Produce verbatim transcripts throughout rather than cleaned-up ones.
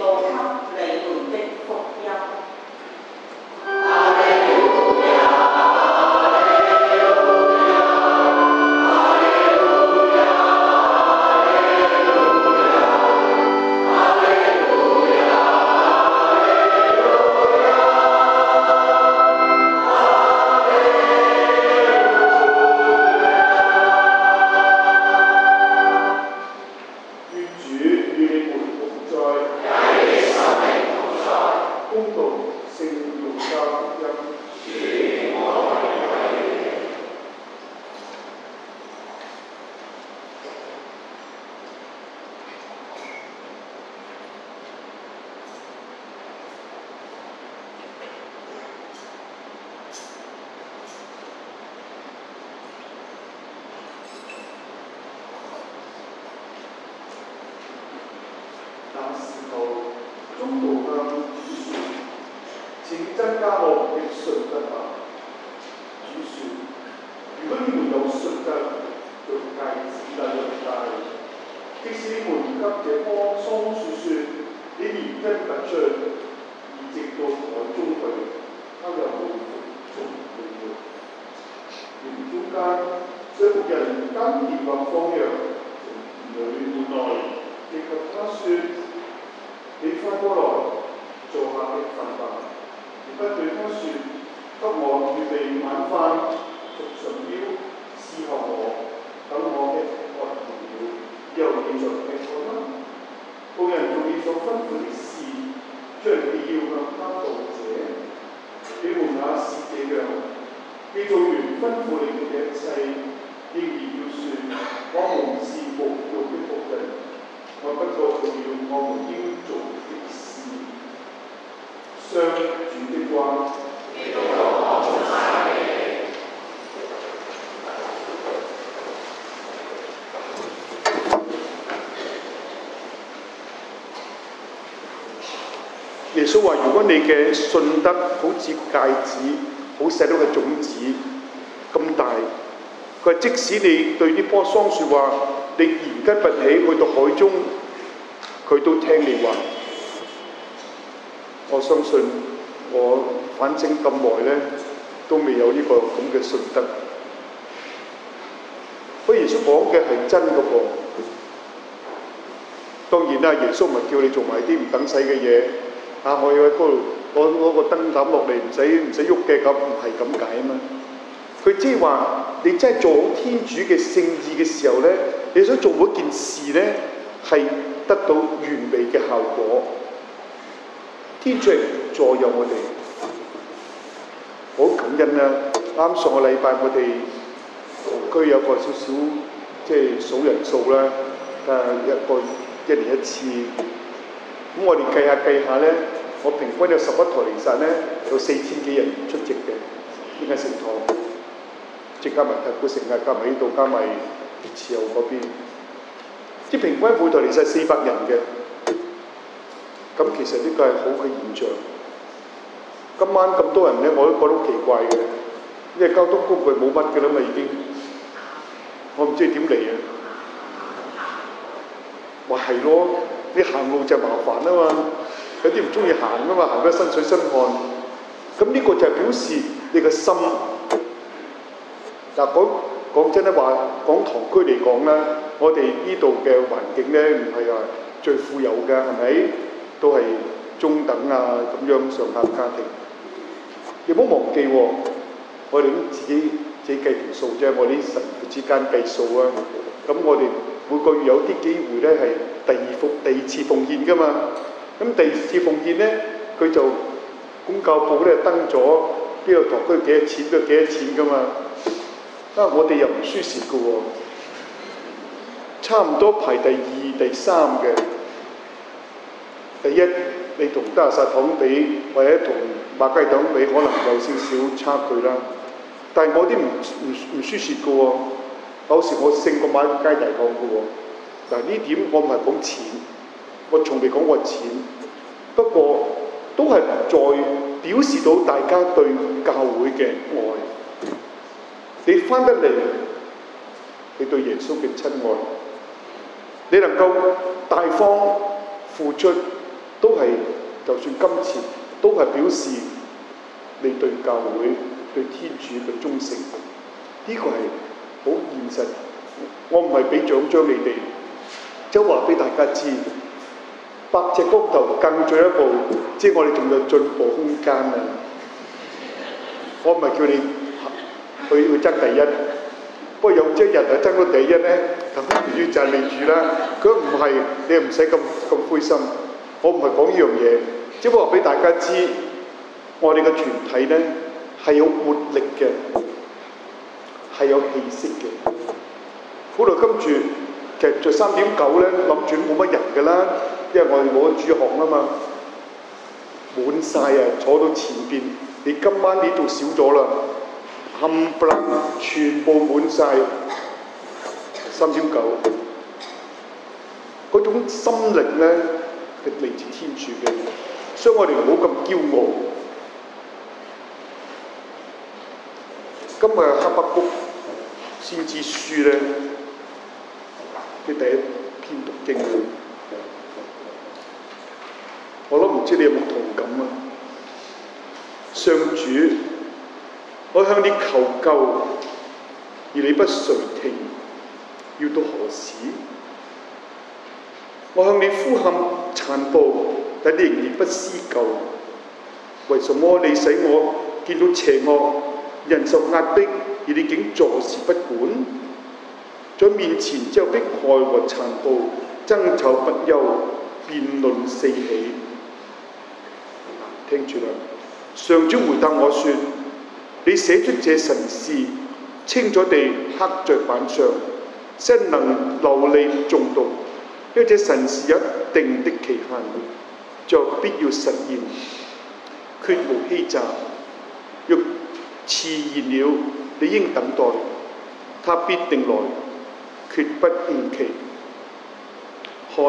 告給你們的福音。 耶穌話：如果你嘅信德好似芥子，好細粒嘅種子咁大，佢話即使你對呢棵桑樹話，你言吉拔起去到海中，佢都聽你話。我相信我反正咁耐咧，都未有呢個咁嘅信德。不過耶穌講嘅係真嘅噃。當然啦，耶穌唔係叫你做埋啲唔等使嘅嘢。啊！我要喺嗰度攞攞個燈膽落嚟，唔使唔使喐嘅，咁唔係咁解啊嘛。佢即係話你真係做好天主嘅聖意嘅時候咧，你想做嗰件事咧係得到完美嘅效果。天主助佑我哋，好感恩啦！啱上個禮拜我哋堂區有個少少即係數人數啦，誒一個一年一次。咁我哋計下計下咧，我平均有十一台彌撒咧，有四千幾人出席嘅，呢間聖堂，即加埋太古城啊，加埋呢度，加埋慈幼嗰邊，即平均每台彌撒四百人嘅。咁其實呢個係好嘅現象。今晚咁多人咧，我都覺得好奇怪嘅，因為交通工具冇乜嘅啦嘛已經，我唔知點嚟啊！話係咯。你行路就麻煩啊嘛，有啲唔中意行啊嘛，行得身水身汗。咁呢個就係表示你個心。嗱，講講真咧話，講堂區嚟講咧，我哋呢度嘅環境咧唔係話最富有嘅，係咪？都係中等啊咁樣上下家庭。你唔好忘記喎，我哋自己自己計條數啫，我哋神父之間計數啊。咁我哋每個月有啲機會咧係第二奉第二次奉獻噶嘛，咁第二次奉獻咧佢就公教部咧登咗邊個堂區幾多錢，邊個幾多錢噶嘛，啊我哋又唔輸蝕噶喎，差唔多排第二第三嘅。第一你同德薩堂比，或者同馬雞堂比，可能有少少差距啦，但係我啲唔唔唔輸蝕噶喎。有時我勝過買街大巷嘅喎，嗱呢點我唔係講錢，我從未講過錢，不過都係在表示到大家對教會嘅愛。你翻得嚟，你對耶穌嘅親愛，你能夠大方付出，都係就算金錢，都係表示你對教會、對天主嘅忠誠。呢、這個係好現實。我唔係俾獎章你哋，即係話俾大家知，百尺竿頭更進一步，即係我哋仲有進步空間啊！我唔係叫你去去爭第一，不過有朝一日係爭到第一咧，咁唔要讚美主啦。佢唔係，你又唔使咁咁灰心。我唔係講呢樣嘢，只不過俾大家知，我哋嘅團體咧係有活力嘅，係有氣息嘅。好啦，跟住其實就三點九咧，諗住冇乜人㗎啦，因為我哋冇咗主學啊嘛，滿晒啊，坐到前邊。你今晚你仲少咗啦，冚唪唥全部滿晒。三點九嗰種心力咧係嚟自天主嘅，所以我哋唔好咁驕傲。今日黑白谷先知書咧嘅第一篇讀經，我諗唔知你有冇同感啊？上主，我向你求救，而你不垂聽，要到何時？我向你呼喊殘暴，但你仍然不施救。為什麼你使我見到邪惡、人受壓迫，而你竟坐視不管？在面前只有迫害和殘暴，爭吵不休，辯論四起。聽住啦，上主回答我說：你寫出這神事，清楚地刻在板上，先能流利誦讀。因為這神事有一定的期限，就必要實現，決無欺詐。若遲延了，你應等待，他必定來，決不延期。看，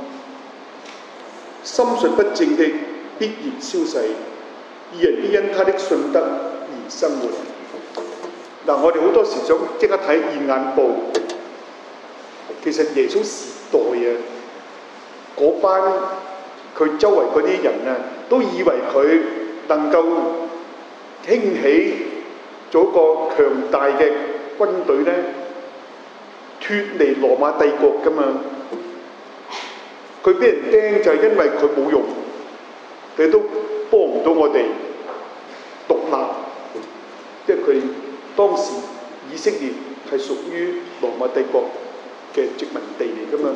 心術不正的必然消逝，義人必因他的信德而生活。嗱，我哋好多時想即刻睇現眼報，其實耶穌時代啊，嗰班佢周圍嗰啲人啊，都以為佢能夠興起做一個強大嘅軍隊咧，脫離羅馬帝國噶嘛。佢俾人釘就係因為佢冇用，佢都幫唔到我哋獨立，因為佢當時以色列係屬於羅馬帝國嘅殖民地嚟噶嘛。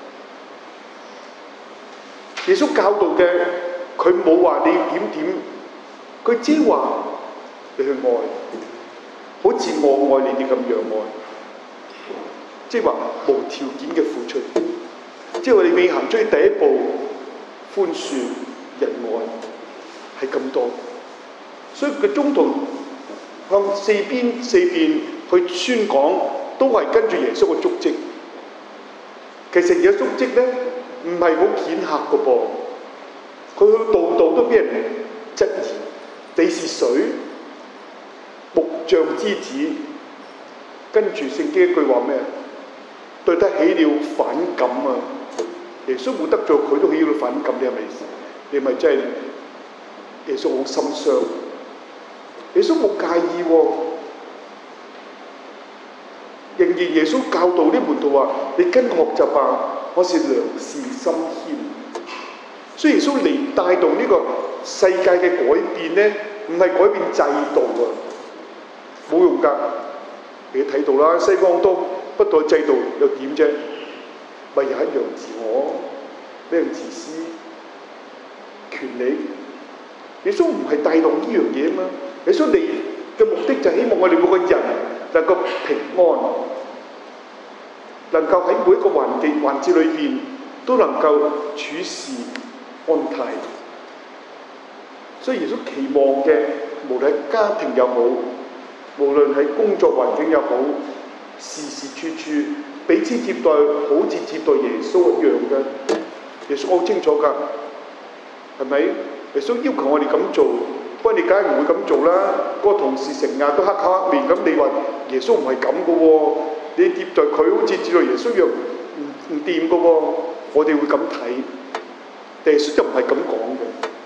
耶穌教導嘅，佢冇話你點點，佢只話你去愛，好似我愛你哋咁樣愛，即係話無條件嘅付出，即係話你未行出去第一步，寬恕仁愛係咁多，所以佢中途向四邊四邊去宣講，都係跟住耶穌嘅足跡。其實而家足跡咧唔係好顯赫嘅噃，佢去度度都俾人質疑，你是誰？木匠之子，跟住聖經一句話咩？對他起了反感啊！耶穌冇得罪佢都起了反感，你係咪？你係咪真係耶穌好心傷？耶穌冇介意喎、啊，仍然耶穌教導啲門徒話：你跟學習吧，我是良善心謙。所以耶穌嚟帶動呢個世界嘅改變咧，唔係改變制度啊，冇用㗎。你睇到啦，西方都不過制度又點啫？咪又一樣自我，一樣自私，權利。耶穌唔係帶動呢樣嘢啊嘛。耶穌嚟嘅目的就係希望我哋每個人能夠平安，能夠喺每一個環境環節裏邊都能夠處事安泰。所以耶穌期望嘅，無論喺家庭又好，無論喺工作環境又好，時時處處彼此接待，好似接待耶穌一樣嘅。耶穌好清楚㗎，係咪？耶穌要求我哋咁做，不過你梗係唔會咁做啦。嗰、那個同事成日都黑口黑面，咁你話耶穌唔係咁嘅喎？你接待佢好似接待耶穌一樣，唔唔掂嘅喎。我哋會咁睇，耶穌就唔係咁講嘅。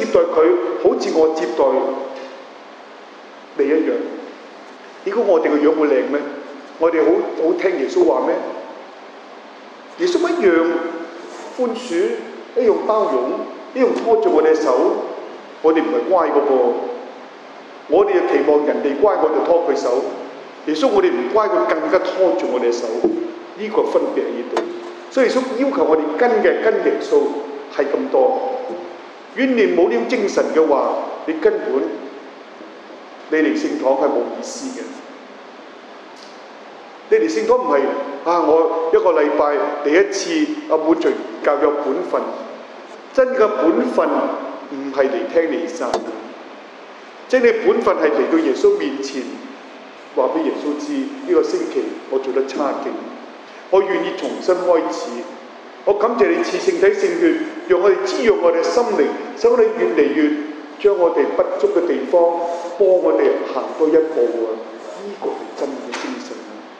待佢好似我接待你一樣。如果我哋個樣會靚咩？我哋好好聽耶穌話咩？耶穌一樣寬恕，一樣包容，一樣拖住我哋嘅手。我哋唔係乖個噃，我哋又期望人哋乖，我哋拖佢手。耶穌我哋唔乖，佢更加拖住我哋嘅手。呢、這個分別喺呢度。所以耶穌要求我哋跟嘅跟耶穌係咁多。如果你冇呢種精神嘅話，你根本你嚟聖堂係冇意思嘅。你嚟聖堂唔係啊！我一個禮拜嚟一次啊，滿足教育本分。真嘅本分唔係嚟聽彌撒，即係你本分係嚟到耶穌面前，話俾耶穌知呢、這個星期我做得差勁，我願意重新開始。我感謝你賜聖體聖血，讓我哋滋養我哋心靈，使我哋越嚟越將我哋不足嘅地方幫我哋行多一步啊！呢、這個係真嘅精神。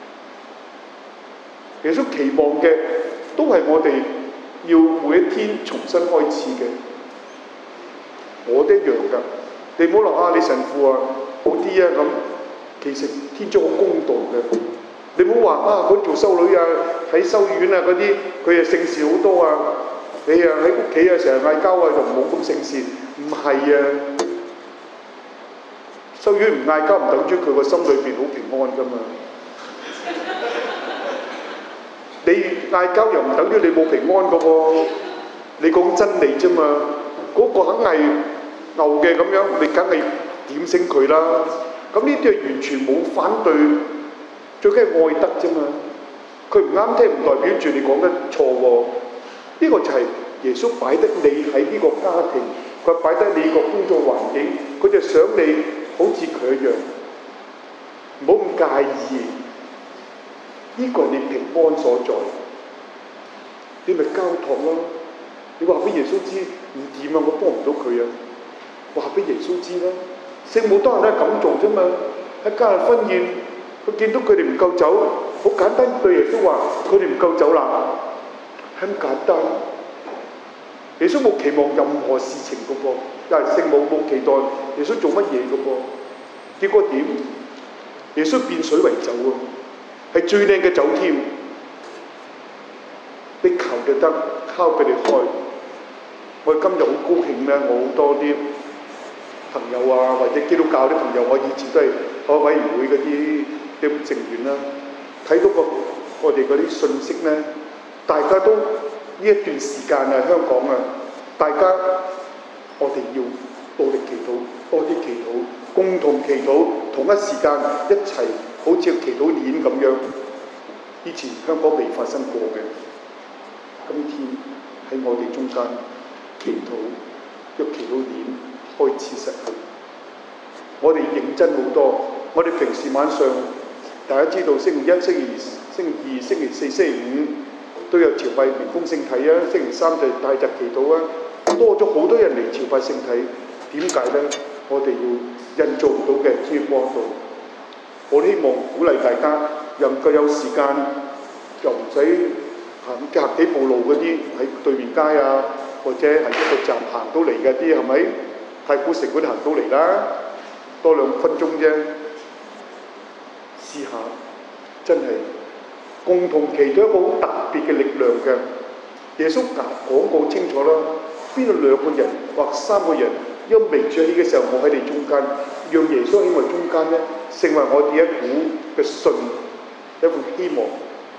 耶穌期望嘅都係我哋要每一天重新開始嘅。我都一樣㗎，你唔好話啊，你神父啊好啲啊咁，其實天主好公道嘅。你唔好話啊，嗰做修女啊喺修院啊嗰啲，佢啊聖事好多啊，你啊喺屋企啊成日嗌交啊，就冇咁聖事。唔係啊，修院唔嗌交唔等於佢個心裏邊好平安㗎嘛。你嗌交又唔等於你冇平安㗎喎，你講真理啫嘛。嗰、那個肯係牛嘅咁樣，你梗係點醒佢啦。咁呢啲係完全冇反對，最緊係愛德啫嘛。佢唔啱聽唔代表住你講得錯喎。呢、這個就係耶穌擺得你喺呢個家庭，佢擺得你個工作環境，佢就想你好似佢一樣，唔好咁介意。呢、這個係你平安所在，你咪交託咯。你話俾耶穌知唔掂啊，我幫唔到佢啊，話俾耶穌知啦。聖母當然都係咁做啫嘛。喺加勒婚宴，佢見到佢哋唔夠酒，好簡單對耶穌話：佢哋唔夠酒啦，係咁簡單。耶穌冇期望任何事情嘅噃，但係聖母冇期待耶穌做乜嘢嘅噃。結果點？耶穌變水為酒啊，係最靚嘅酒添。你求就得，敲俾你開。我今日好高興咧，我好多啲朋友啊，或者基督教啲朋友，我以前都係海委員會嗰啲啲成員啦，睇到個我哋嗰啲信息咧，大家都呢一段時間啊，香港啊，大家我哋要努力祈禱，多啲祈禱，共同祈禱，同一時間一齊好似祈禱鏈咁樣。以前香港未發生過嘅，今天喺我哋中間祈禱，一祈禱鏈開始實行。我哋認真好多。我哋平時晚上大家知道星期一、星期二、星期二、星期四、星期五都有朝拜明供聖體啊，星期三就大集祈禱啊，多咗好多人嚟朝拜聖體。點解呢？我哋要人做唔到嘅，先要幫到。我希望鼓勵大家，能夠有時間，又唔使行行幾步路嗰啲喺對面街啊，或者係一個站行到嚟嘅啲，係咪？太古城嗰啲行到嚟啦，多兩分鐘啫。試下，真係共同祈禱一個好特別嘅力量嘅。耶穌講過清楚啦，邊度兩個人或三個人，因為名主起嘅時候，我喺你中間，讓耶穌喺我中間咧，成為我哋一股嘅信，一股希望。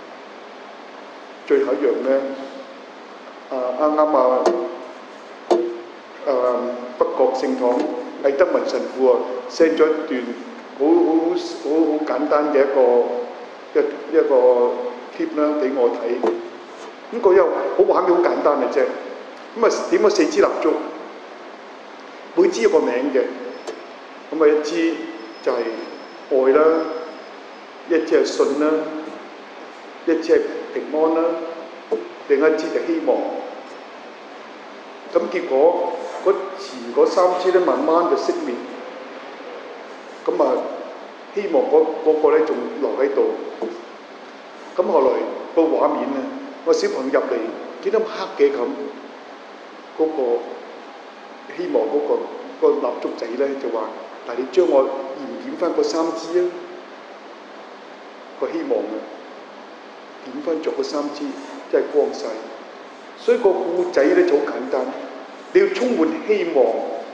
最後一樣咧，啊啱啱啊，誒、啊、北角聖堂魏德文神父啊 send 咗一段好好好好簡單嘅一個一一個 clip 啦俾我睇。咁、那個又好畫面，好簡單嘅啫。咁啊點咗四支蠟燭，每支有個名嘅。咁啊一支就係愛啦，一支係信啦，一支係平安啦，另一支就希望。咁結果嗰前嗰三支咧，慢慢就熄滅。咁啊，希望嗰嗰個咧仲留喺度。咁後來個畫面咧，個小朋友入嚟見到黑嘅咁，嗰個希望嗰、嗰個、嗰個蠟燭仔咧就話：但係你將我燃點翻嗰三支啊！個希望啊，點翻着嗰三支真係光晒。所以個故仔咧就好簡單，你要充滿希望。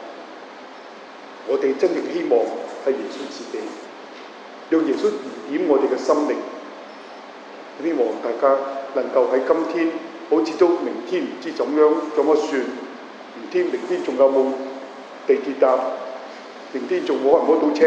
我哋真正希望係耶穌自己，讓耶穌燃點我哋嘅心靈。希望大家能夠喺今天，好似都明天唔知怎樣怎麼算，唔知明天仲有冇地鐵搭，明天仲冇人摸到車。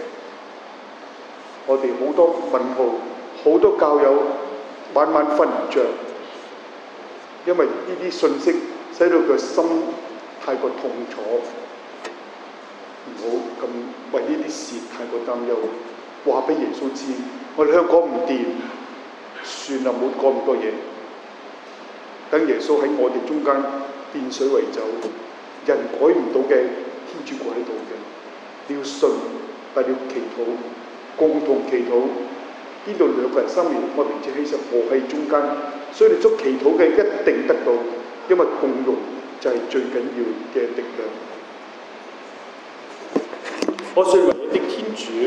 我哋好多問號，好多教友晚晚瞓唔着，因為呢啲信息使到佢心太過痛楚，唔好咁為呢啲事太過擔憂。話俾耶穌知，我哋香港唔掂，算啦，唔好講咁多嘢。等耶穌喺我哋中間變水為酒，人改唔到嘅，天主改到嘅。你要信，但你要祈禱，共同祈禱。邊度兩個人心面，我名字犧牲和喺中間，所以你捉祈禱嘅一定得到，因為共融就係最緊要嘅力量。我信唯一的天主。